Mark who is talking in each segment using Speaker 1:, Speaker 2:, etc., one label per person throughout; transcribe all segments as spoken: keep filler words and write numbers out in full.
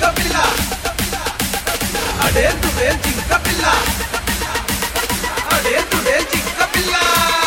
Speaker 1: अडे तुडे जिंक पिल्ला अडे तुडे जिंक पिल्ला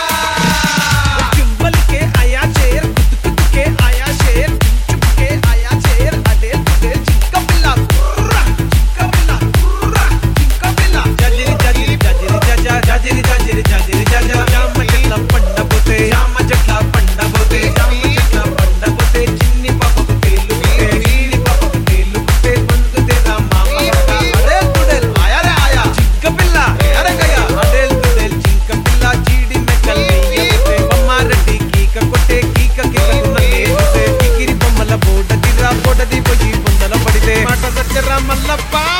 Speaker 1: चुंबल के आया शेर कुद कुद के आया शेर चुप के आया शेर अडे तुडे जिंक पिल्ला जिंक पिल्ला जिंक पिल्ला जजिरी जजिरी जजिरी जजा जजिरी जजिरी जजिरी जजा जाम जट्ला पंड पोते जाम जट्ला पंड पोते जाम जट्ला पंड पोते चिन्नी पापक तेलु के नीली पापक तेलु के बंद तेरा मामा अडे तुडे आया रे आया जिंक पिल्ला अरे गया अडे तुडे जिंक पिल्ला जीडी में कल नहीं है बम्मा रेड्डी की का कोटे की का के नल्ले से गिरी बम्मల బోడ దిరా బోడ ది పోయి బొందల పడితే మాట సచ్చరా మల్లప్ప